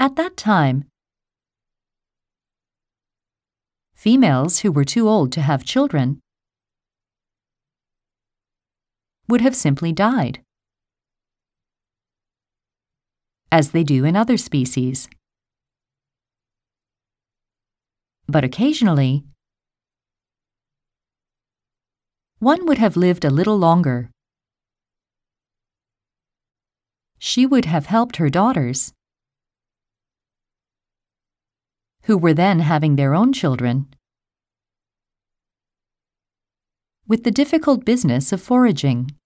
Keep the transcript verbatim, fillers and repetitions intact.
At that time, females who were too old to have children would have simply died, as they do in other species. But occasionally, one would have lived a little longer. She would have helped her daughters, who were then having their own children, with the difficult business of foraging.